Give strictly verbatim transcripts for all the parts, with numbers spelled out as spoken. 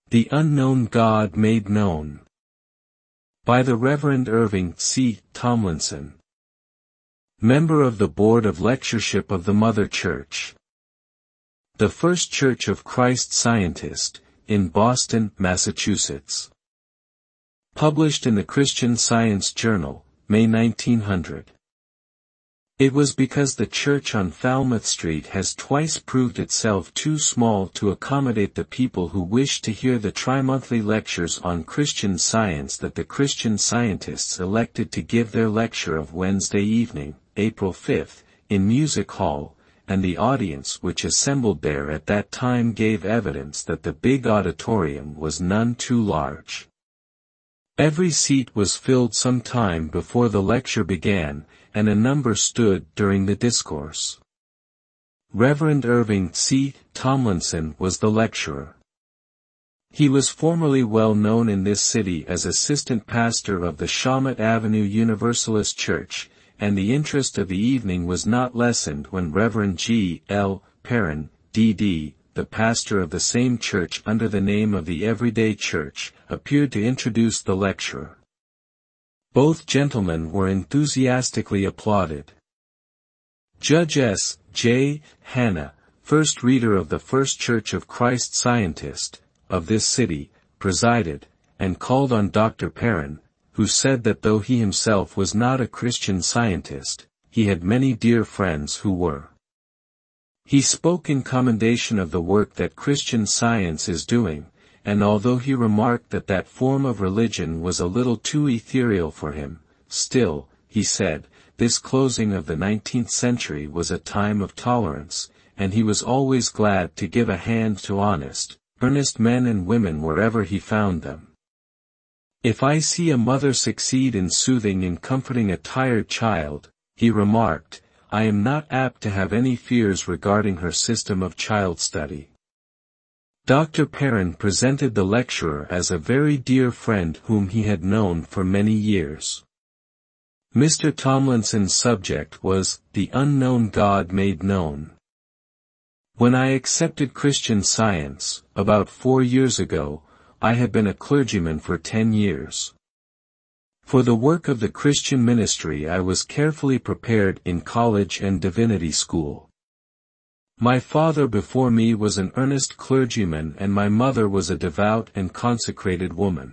The Unknown God Made Known. By the Reverend Irving C. Tomlinson. Member of the Board of Lectureship of the Mother Church. The First Church of Christ Scientist, in Boston, Massachusetts. Published in the Christian Science Journal, May nineteen hundred. It was because the church on Falmouth Street has twice proved itself too small to accommodate the people who wish to hear the tri-monthly lectures on Christian Science that the Christian Scientists elected to give their lecture of Wednesday evening, April fifth, in Music Hall, and the audience which assembled there at that time gave evidence that the big auditorium was none too large. Every seat was filled some time before the lecture began, and a number stood during the discourse. Reverend Irving C. Tomlinson was the lecturer. He was formerly well known in this city as assistant pastor of the Shawmut Avenue Universalist Church, and the interest of the evening was not lessened when Reverend G. L. Perrin, D D, the pastor of the same church under the name of the Everyday Church, appeared to introduce the lecturer. Both gentlemen were enthusiastically applauded. Judge S. J. Hanna, first reader of the First Church of Christ Scientist, of this city, presided, and called on Doctor Perrin, who said that though he himself was not a Christian Scientist, he had many dear friends who were. He spoke in commendation of the work that Christian Science is doing, and although he remarked that that form of religion was a little too ethereal for him, still, he said, this closing of the nineteenth century was a time of tolerance, and he was always glad to give a hand to honest, earnest men and women wherever he found them. If I see a mother succeed in soothing and comforting a tired child, he remarked, I am not apt to have any fears regarding her system of child study. Doctor Perrin presented the lecturer as a very dear friend whom he had known for many years. Mister Tomlinson's subject was, The Unknown God Made Known. When I accepted Christian Science, about four years ago, I had been a clergyman for ten years. For the work of the Christian ministry I was carefully prepared in college and divinity school. My father before me was an earnest clergyman and my mother was a devout and consecrated woman.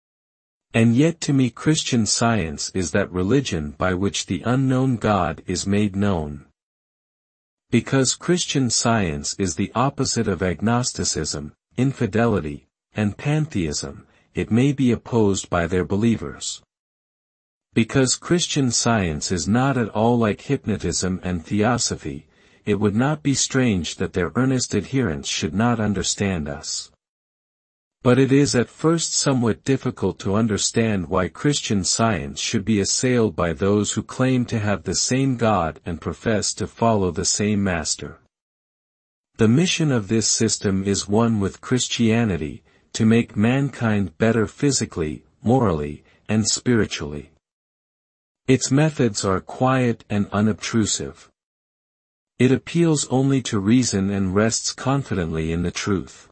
And yet to me Christian Science is that religion by which the unknown God is made known. Because Christian Science is the opposite of agnosticism, infidelity, and pantheism, it may be opposed by their believers. Because Christian Science is not at all like hypnotism and theosophy, it would not be strange that their earnest adherents should not understand us. But it is at first somewhat difficult to understand why Christian Science should be assailed by those who claim to have the same God and profess to follow the same Master. The mission of this system is one with Christianity, to make mankind better physically, morally, and spiritually. Its methods are quiet and unobtrusive. It appeals only to reason and rests confidently in the truth.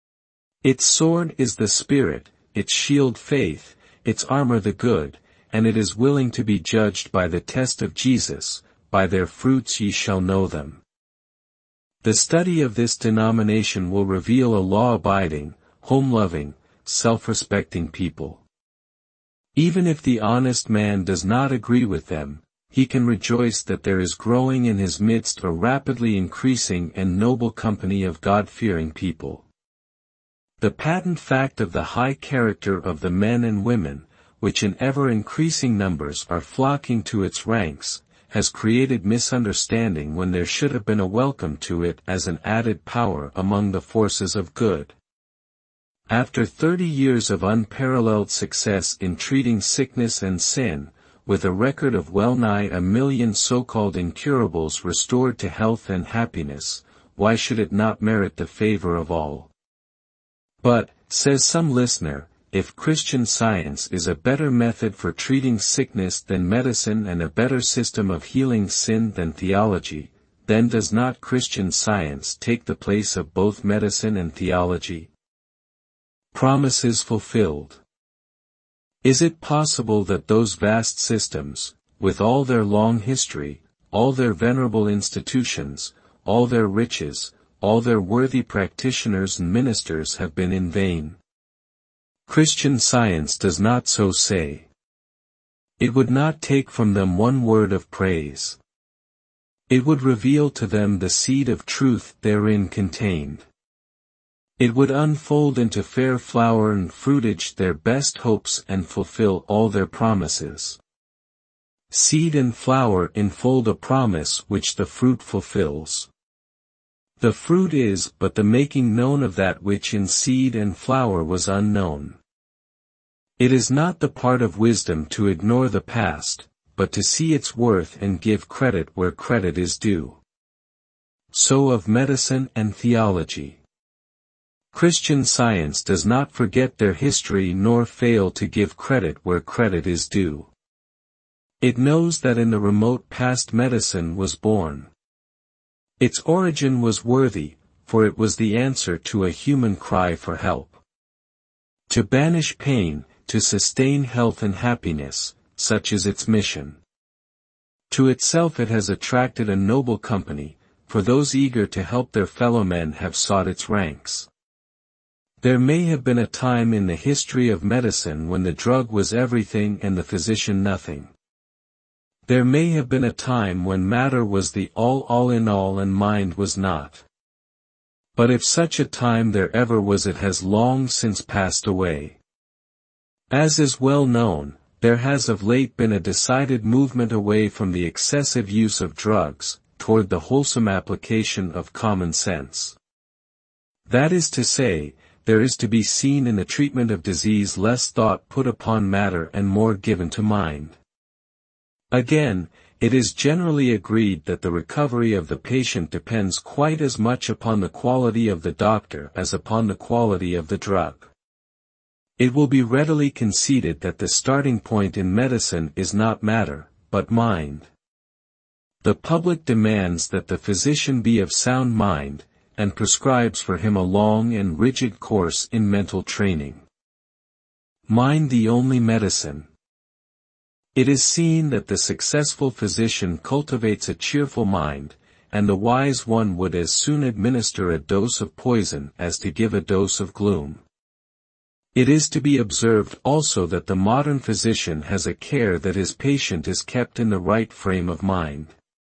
Its sword is the Spirit, its shield faith, its armor the good, and it is willing to be judged by the test of Jesus, by their fruits ye shall know them. The study of this denomination will reveal a law-abiding, home-loving, self-respecting people. Even if the honest man does not agree with them, he can rejoice that there is growing in his midst a rapidly increasing and noble company of God-fearing people. The patent fact of the high character of the men and women, which in ever-increasing numbers are flocking to its ranks, has created misunderstanding when there should have been a welcome to it as an added power among the forces of good. After thirty years of unparalleled success in treating sickness and sin, with a record of well-nigh a million so-called incurables restored to health and happiness, why should it not merit the favor of all? But, says some listener, if Christian Science is a better method for treating sickness than medicine and a better system of healing sin than theology, then does not Christian Science take the place of both medicine and theology? Promises fulfilled. Is it possible that those vast systems, with all their long history, all their venerable institutions, all their riches, all their worthy practitioners and ministers have been in vain? Christian Science does not so say. It would not take from them one word of praise. It would reveal to them the seed of truth therein contained. It would unfold into fair flower and fruitage their best hopes and fulfill all their promises. Seed and flower enfold a promise which the fruit fulfills. The fruit is but the making known of that which in seed and flower was unknown. It is not the part of wisdom to ignore the past, but to see its worth and give credit where credit is due. So of medicine and theology. Christian Science does not forget their history nor fail to give credit where credit is due. It knows that in the remote past medicine was born. Its origin was worthy, for it was the answer to a human cry for help. To banish pain, to sustain health and happiness, such is its mission. To itself it has attracted a noble company, for those eager to help their fellow men have sought its ranks. There may have been a time in the history of medicine when the drug was everything and the physician nothing. There may have been a time when matter was the all-all in all and mind was not. But if such a time there ever was, it has long since passed away. As is well known, there has of late been a decided movement away from the excessive use of drugs, toward the wholesome application of common sense. That is to say, there is to be seen in the treatment of disease less thought put upon matter and more given to mind. Again, it is generally agreed that the recovery of the patient depends quite as much upon the quality of the doctor as upon the quality of the drug. It will be readily conceded that the starting point in medicine is not matter, but mind. The public demands that the physician be of sound mind, and prescribes for him a long and rigid course in mental training. Mind the only medicine. It is seen that the successful physician cultivates a cheerful mind, and the wise one would as soon administer a dose of poison as to give a dose of gloom. It is to be observed also that the modern physician has a care that his patient is kept in the right frame of mind.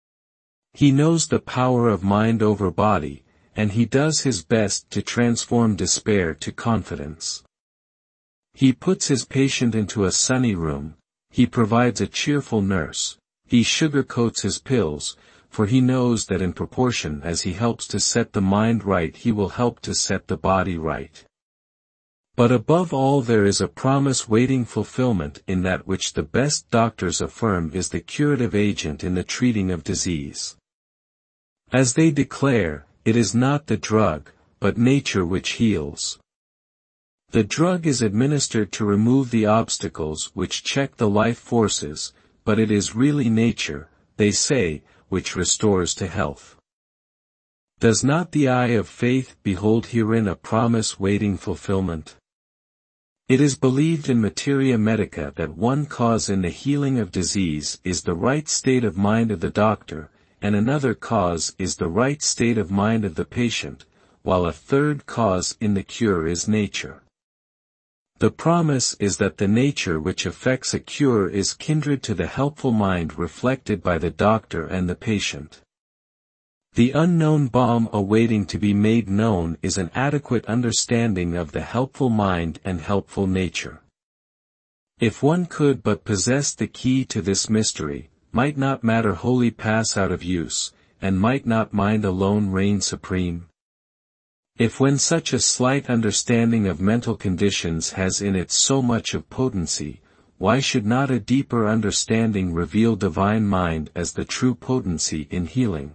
He knows the power of mind over body, and he does his best to transform despair to confidence. He puts his patient into a sunny room, he provides a cheerful nurse, he sugarcoats his pills, for he knows that in proportion as he helps to set the mind right he will help to set the body right. But above all there is a promise waiting fulfillment in that which the best doctors affirm is the curative agent in the treating of disease. As they declare, it is not the drug, but nature which heals. The drug is administered to remove the obstacles which check the life forces, but it is really nature, they say, which restores to health. Does not the eye of faith behold herein a promise waiting fulfillment? It is believed in materia medica that one cause in the healing of disease is the right state of mind of the doctor, and another cause is the right state of mind of the patient, while a third cause in the cure is nature. The promise is that the nature which effects a cure is kindred to the helpful mind reflected by the doctor and the patient. The unknown balm awaiting to be made known is an adequate understanding of the helpful mind and helpful nature. If one could but possess the key to this mystery, might not matter wholly pass out of use, and might not mind alone reign supreme? If when such a slight understanding of mental conditions has in it so much of potency, why should not a deeper understanding reveal divine mind as the true potency in healing?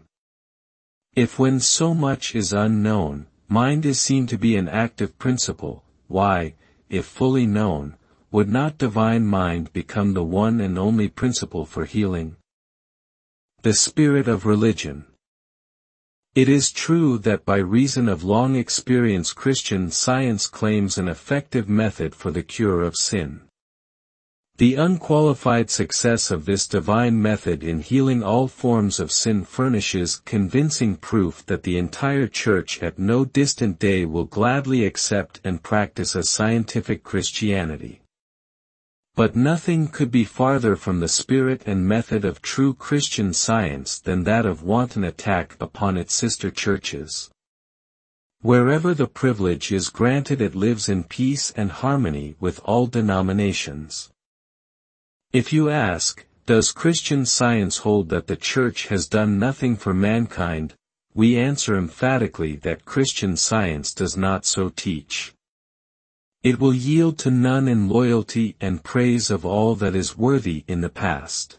If when so much is unknown, mind is seen to be an active principle, why, if fully known, would not divine mind become the one and only principle for healing? The spirit of religion. It is true that by reason of long experience Christian Science claims an effective method for the cure of sin. The unqualified success of this divine method in healing all forms of sin furnishes convincing proof that the entire Church at no distant day will gladly accept and practice a scientific Christianity. But nothing could be farther from the spirit and method of true Christian Science than that of wanton attack upon its sister churches. Wherever the privilege is granted, it lives in peace and harmony with all denominations. If you ask, does Christian Science hold that the Church has done nothing for mankind, we answer emphatically that Christian Science does not so teach. It will yield to none in loyalty and praise of all that is worthy in the past.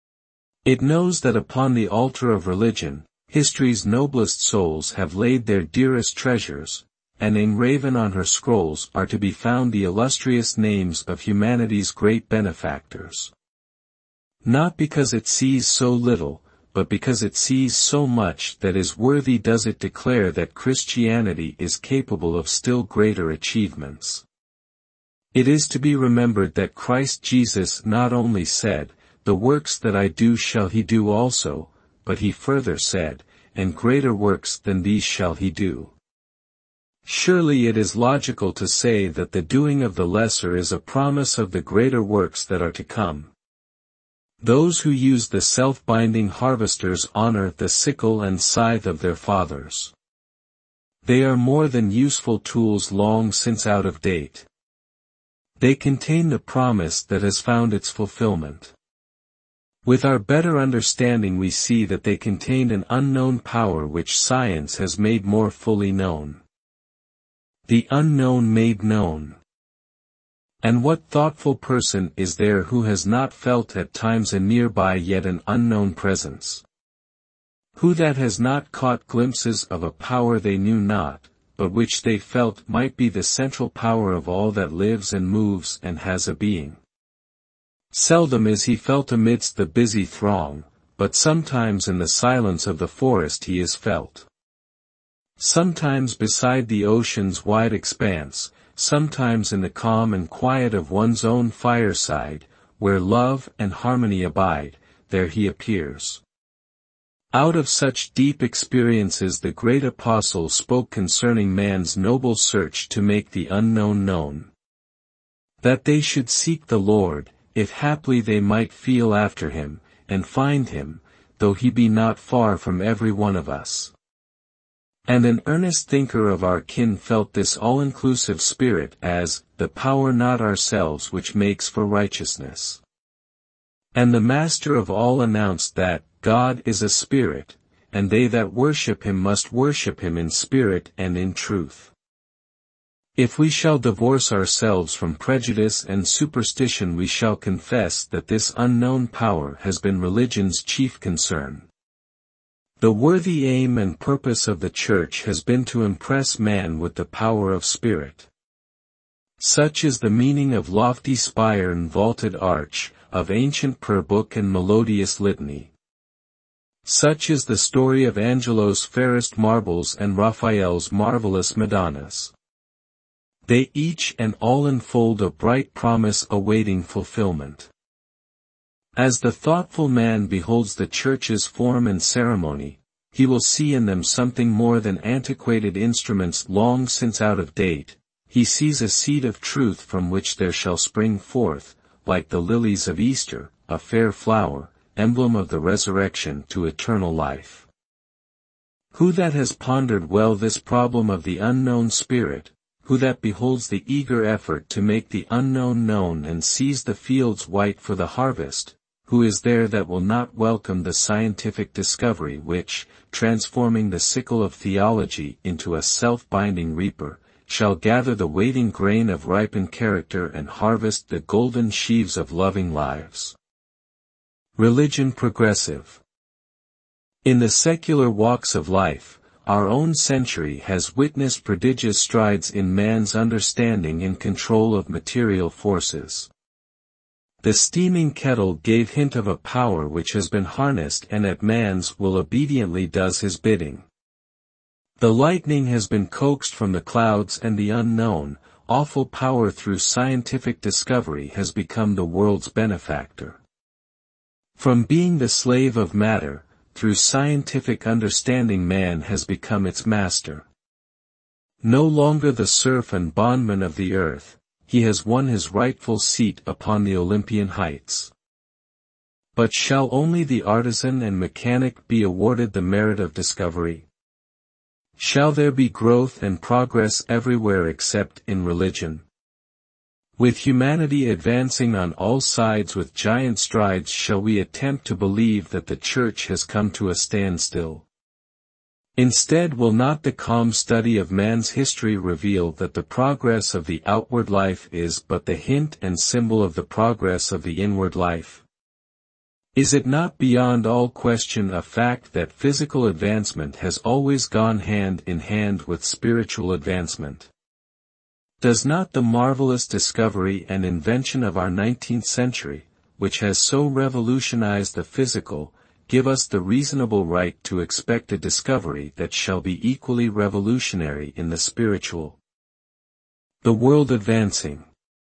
It knows that upon the altar of religion, history's noblest souls have laid their dearest treasures, and engraven on her scrolls are to be found the illustrious names of humanity's great benefactors. Not because it sees so little, but because it sees so much that is worthy, does it declare that Christianity is capable of still greater achievements. It is to be remembered that Christ Jesus not only said, "The works that I do shall he do also," but he further said, "And greater works than these shall he do." Surely it is logical to say that the doing of the lesser is a promise of the greater works that are to come. Those who use the self-binding harvesters honor the sickle and scythe of their fathers. They are more than useful tools long since out of date. They contain the promise that has found its fulfillment. With our better understanding we see that they contained an unknown power which science has made more fully known. The unknown made known. And what thoughtful person is there who has not felt at times a nearby yet an unknown presence? Who that has not caught glimpses of a power they knew not, but which they felt might be the central power of all that lives and moves and has a being? Seldom is he felt amidst the busy throng, but sometimes in the silence of the forest he is felt. Sometimes beside the ocean's wide expanse, sometimes in the calm and quiet of one's own fireside, where love and harmony abide, there he appears. Out of such deep experiences the great apostle spoke concerning man's noble search to make the unknown known. That they should seek the Lord, if haply they might feel after him, and find him, though he be not far from every one of us. And an earnest thinker of our kin felt this all-inclusive spirit as, the power not ourselves which makes for righteousness. And the Master of all announced that, God is a spirit, and they that worship him must worship him in spirit and in truth. If we shall divorce ourselves from prejudice and superstition we shall confess that this unknown power has been religion's chief concern. The worthy aim and purpose of the Church has been to impress man with the power of spirit. Such is the meaning of lofty spire and vaulted arch, of ancient prayer book and melodious litany. Such is the story of Angelo's fairest marbles and Raphael's marvelous Madonnas. They each and all unfold a bright promise awaiting fulfillment. As the thoughtful man beholds the Church's form and ceremony, he will see in them something more than antiquated instruments long since out of date. He sees a seed of truth from which there shall spring forth, like the lilies of Easter, a fair flower, emblem of the resurrection to eternal life. Who that has pondered well this problem of the unknown spirit, who that beholds the eager effort to make the unknown known and sees the fields white for the harvest, who is there that will not welcome the scientific discovery which, transforming the sickle of theology into a self-binding reaper, shall gather the waiting grain of ripened character and harvest the golden sheaves of loving lives? Religion progressive. In the secular walks of life, our own century has witnessed prodigious strides in man's understanding and control of material forces. The steaming kettle gave hint of a power which has been harnessed and at man's will obediently does his bidding. The lightning has been coaxed from the clouds and the unknown, awful power through scientific discovery has become the world's benefactor. From being the slave of matter, through scientific understanding man has become its master. No longer the serf and bondman of the earth, he has won his rightful seat upon the Olympian heights. But shall only the artisan and mechanic be awarded the merit of discovery? Shall there be growth and progress everywhere except in religion? With humanity advancing on all sides with giant strides, shall we attempt to believe that the Church has come to a standstill? Instead, will not the calm study of man's history reveal that the progress of the outward life is but the hint and symbol of the progress of the inward life? Is it not beyond all question a fact that physical advancement has always gone hand in hand with spiritual advancement? Does not the marvelous discovery and invention of our nineteenth century, which has so revolutionized the physical, give us the reasonable right to expect a discovery that shall be equally revolutionary in the spiritual? The world advancing.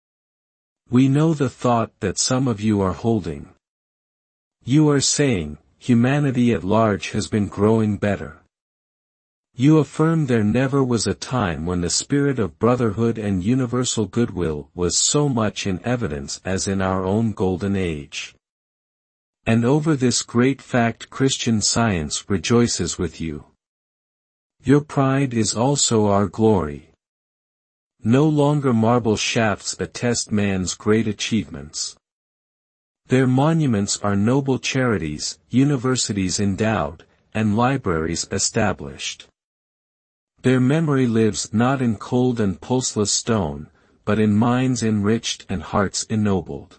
We know the thought that some of you are holding. You are saying, humanity at large has been growing better. You affirm there never was a time when the spirit of brotherhood and universal goodwill was so much in evidence as in our own golden age. And over this great fact Christian Science rejoices with you. Your pride is also our glory. No longer marble shafts attest man's great achievements. Their monuments are noble charities, universities endowed, and libraries established. Their memory lives not in cold and pulseless stone, but in minds enriched and hearts ennobled.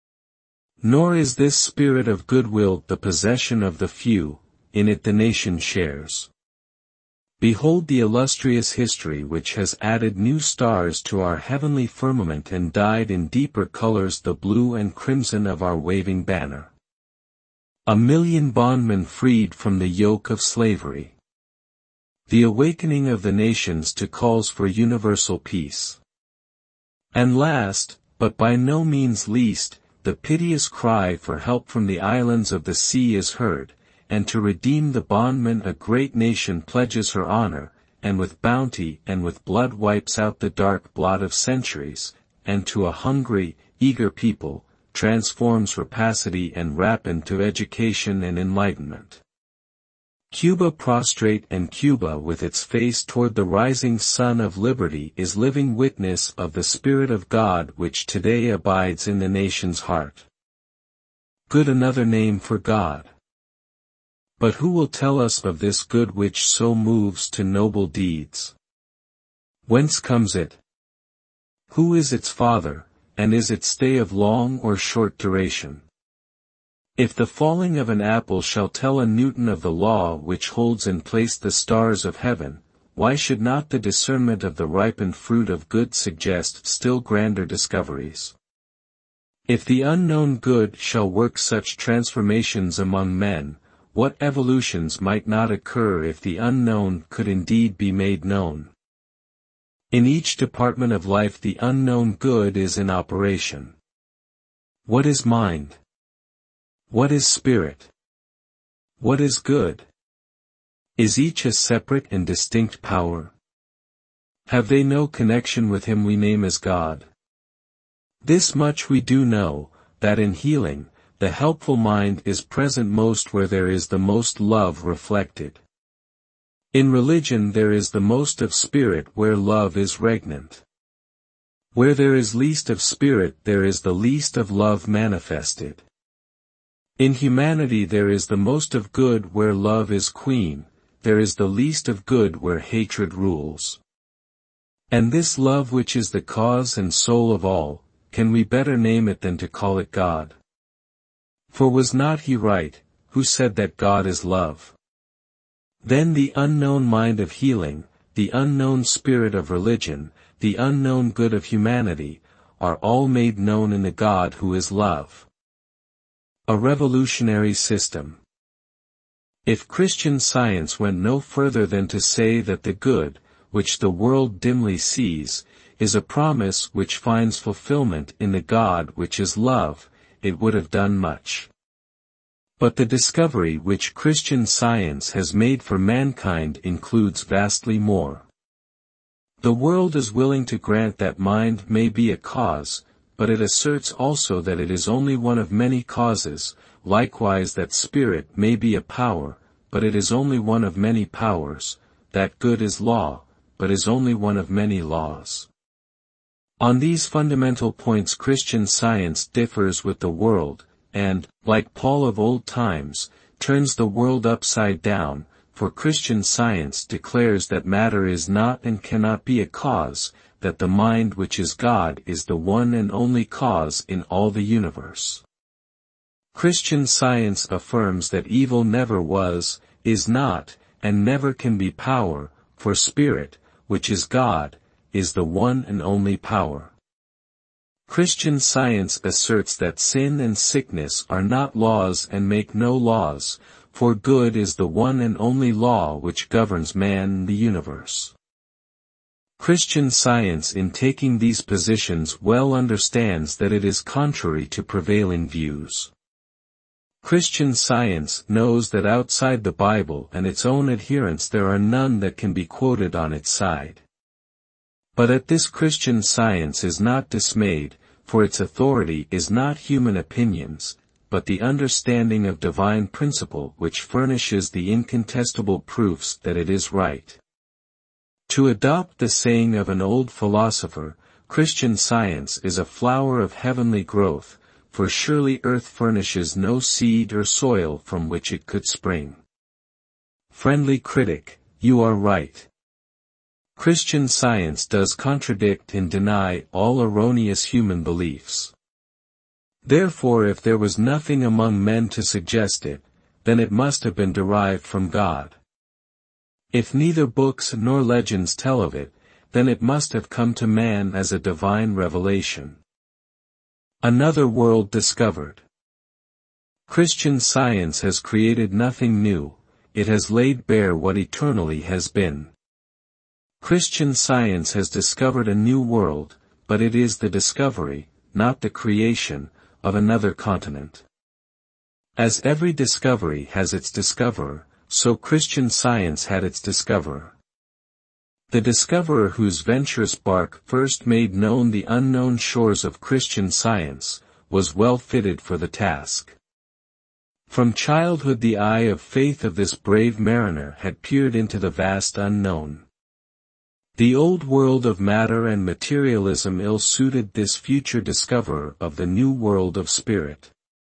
Nor is this spirit of goodwill the possession of the few, in it the nation shares. Behold the illustrious history which has added new stars to our heavenly firmament and dyed in deeper colors the blue and crimson of our waving banner. A million bondmen freed from the yoke of slavery. The awakening of the nations to calls for universal peace. And last, but by no means least, the piteous cry for help from the islands of the sea is heard, and to redeem the bondman a great nation pledges her honor, and with bounty and with blood wipes out the dark blot of centuries, and to a hungry, eager people, transforms rapacity and rapine to education and enlightenment. Cuba prostrate and Cuba with its face toward the rising sun of liberty is living witness of the Spirit of God which today abides in the nation's heart. Good another name for God. But who will tell us of this good which so moves to noble deeds? Whence comes it? Who is its father, and is its stay of long or short duration? If the falling of an apple shall tell a Newton of the law which holds in place the stars of heaven, why should not the discernment of the ripened fruit of good suggest still grander discoveries? If the unknown good shall work such transformations among men, what evolutions might not occur if the unknown could indeed be made known? In each department of life the unknown good is in operation. What is mind? What is spirit? What is good? Is each a separate and distinct power? Have they no connection with him we name as God? This much we do know, that in healing, the helpful mind is present most where there is the most love reflected. In religion there is the most of spirit where love is regnant. Where there is least of spirit there is the least of love manifested. In humanity there is the most of good where love is queen, there is the least of good where hatred rules. And this love which is the cause and soul of all, can we better name it than to call it God? For was not he right, who said that God is love? Then the unknown mind of healing, the unknown spirit of religion, the unknown good of humanity, are all made known in the God who is love. A revolutionary system. If Christian Science went no further than to say that the good, which the world dimly sees, is a promise which finds fulfillment in the God which is love, it would have done much. But the discovery which Christian Science has made for mankind includes vastly more. The world is willing to grant that mind may be a cause, but it asserts also that it is only one of many causes, likewise that spirit may be a power, but it is only one of many powers, that good is law, but is only one of many laws. On these fundamental points Christian Science differs with the world, and, like Paul of old times, turns the world upside down, for Christian Science declares that matter is not and cannot be a cause, that the mind which is God is the one and only cause in all the universe. Christian Science affirms that evil never was, is not, and never can be power, for spirit, which is God, is the one and only power. Christian Science asserts that sin and sickness are not laws and make no laws, for good is the one and only law which governs man and the universe. Christian Science in taking these positions well understands that it is contrary to prevailing views. Christian Science knows that outside the Bible and its own adherents there are none that can be quoted on its side. But at this Christian Science is not dismayed, for its authority is not human opinions, but the understanding of divine principle which furnishes the incontestable proofs that it is right. To adopt the saying of an old philosopher, Christian Science is a flower of heavenly growth, for surely earth furnishes no seed or soil from which it could spring. Friendly critic, you are right. Christian Science does contradict and deny all erroneous human beliefs. Therefore if there was nothing among men to suggest it, then it must have been derived from God. If neither books nor legends tell of it, then it must have come to man as a divine revelation. Another world discovered. Christian Science has created nothing new, it has laid bare what eternally has been. Christian Science has discovered a new world, but it is the discovery, not the creation, of another continent. As every discovery has its discoverer, so Christian Science had its discoverer. The discoverer whose venturous bark first made known the unknown shores of Christian Science, was well fitted for the task. From childhood the eye of faith of this brave mariner had peered into the vast unknown. The old world of matter and materialism ill-suited this future discoverer of the new world of spirit.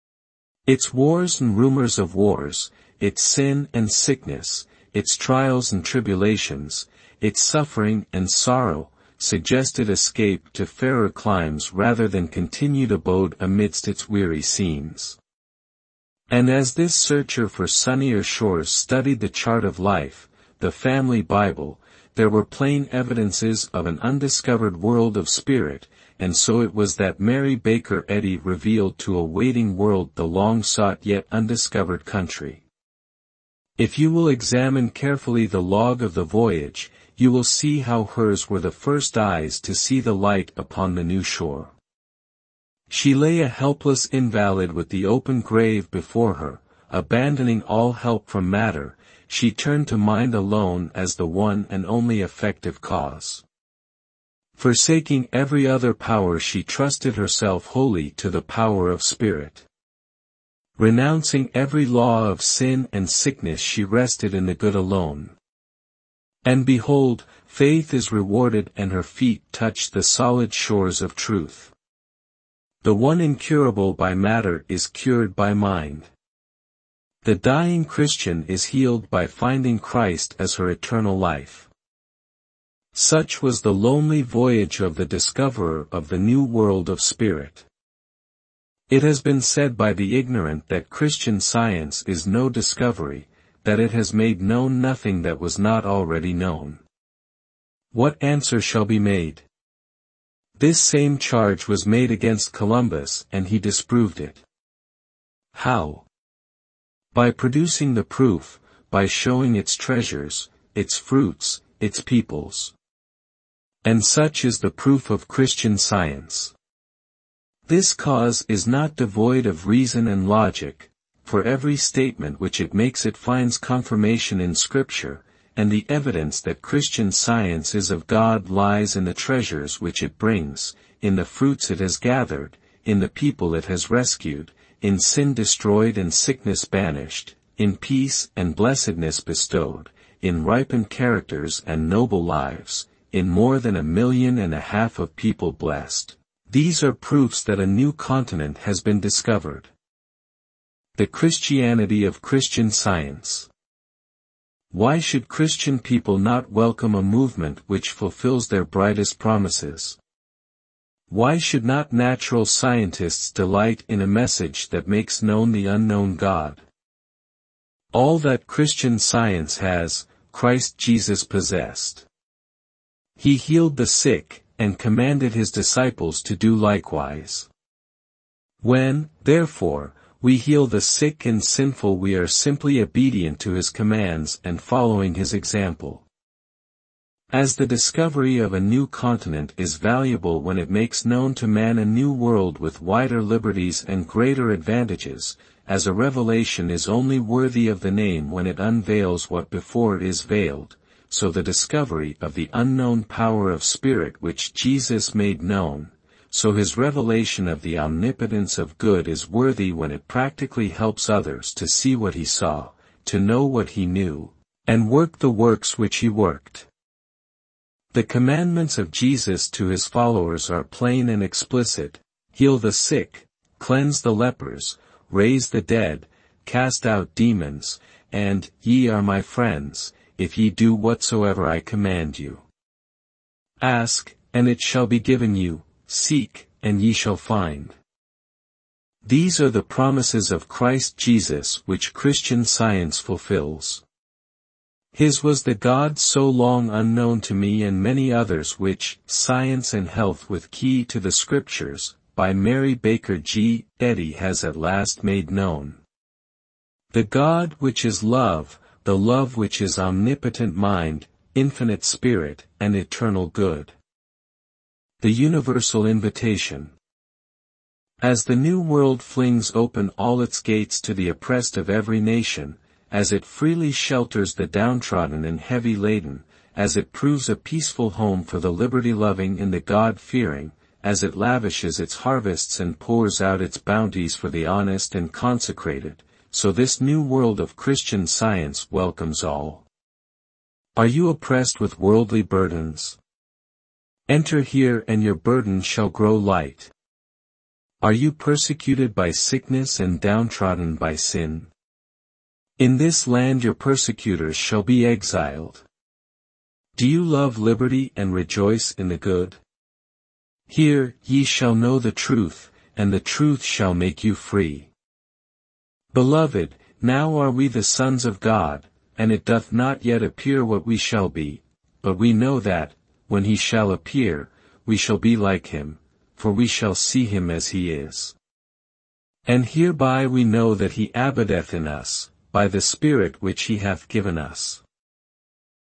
Its wars and rumors of wars, its sin and sickness, its trials and tribulations, its suffering and sorrow, suggested escape to fairer climes rather than continued abode amidst its weary scenes. And as this searcher for sunnier shores studied the chart of life, the family Bible, there were plain evidences of an undiscovered world of spirit, and so it was that Mary Baker Eddy revealed to a waiting world the long-sought yet undiscovered country. If you will examine carefully the log of the voyage, you will see how hers were the first eyes to see the light upon the new shore. She lay a helpless invalid with the open grave before her, abandoning all help from matter, she turned to mind alone as the one and only effective cause. Forsaking every other power she trusted herself wholly to the power of spirit. Renouncing every law of sin and sickness she rested in the good alone. And behold, faith is rewarded and her feet touch the solid shores of truth. The one incurable by matter is cured by mind. The dying Christian is healed by finding Christ as her eternal life. Such was the lonely voyage of the discoverer of the new world of spirit. It has been said by the ignorant that Christian Science is no discovery, that it has made known nothing that was not already known. What answer shall be made? This same charge was made against Columbus and he disproved it. How? By producing the proof, by showing its treasures, its fruits, its peoples. And such is the proof of Christian Science. This cause is not devoid of reason and logic, for every statement which it makes it finds confirmation in Scripture, and the evidence that Christian Science is of God lies in the treasures which it brings, in the fruits it has gathered, in the people it has rescued, in sin destroyed and sickness banished, in peace and blessedness bestowed, in ripened characters and noble lives, in more than a million and a half of people blessed. These are proofs that a new continent has been discovered. The Christianity of Christian Science. Why should Christian people not welcome a movement which fulfills their brightest promises? Why should not natural scientists delight in a message that makes known the unknown God? All that Christian Science has, Christ Jesus possessed. He healed the sick, and commanded his disciples to do likewise. When, therefore, we heal the sick and sinful, we are simply obedient to his commands and following his example. As the discovery of a new continent is valuable when it makes known to man a new world with wider liberties and greater advantages, as a revelation is only worthy of the name when it unveils what before it is veiled, so the discovery of the unknown power of Spirit which Jesus made known, so his revelation of the omnipotence of good is worthy when it practically helps others to see what he saw, to know what he knew, and work the works which he worked. The commandments of Jesus to his followers are plain and explicit: heal the sick, cleanse the lepers, raise the dead, cast out demons, and, ye are my friends, if ye do whatsoever I command you. Ask, and it shall be given you, seek, and ye shall find. These are the promises of Christ Jesus which Christian Science fulfills. His was the God so long unknown to me and many others which, Science and Health with Key to the Scriptures, by Mary Baker G. Eddy has at last made known. The God which is love, the love which is omnipotent mind, infinite spirit, and eternal good. The Universal Invitation. As the New World flings open all its gates to the oppressed of every nation, as it freely shelters the downtrodden and heavy-laden, as it proves a peaceful home for the liberty-loving and the God-fearing, as it lavishes its harvests and pours out its bounties for the honest and consecrated, so this new world of Christian Science welcomes all. Are you oppressed with worldly burdens? Enter here and your burden shall grow light. Are you persecuted by sickness and downtrodden by sin? In this land your persecutors shall be exiled. Do you love liberty and rejoice in the good? Here ye shall know the truth, and the truth shall make you free. Beloved, now are we the sons of God, and it doth not yet appear what we shall be, but we know that, when he shall appear, we shall be like him, for we shall see him as he is. And hereby we know that he abideth in us, by the Spirit which he hath given us.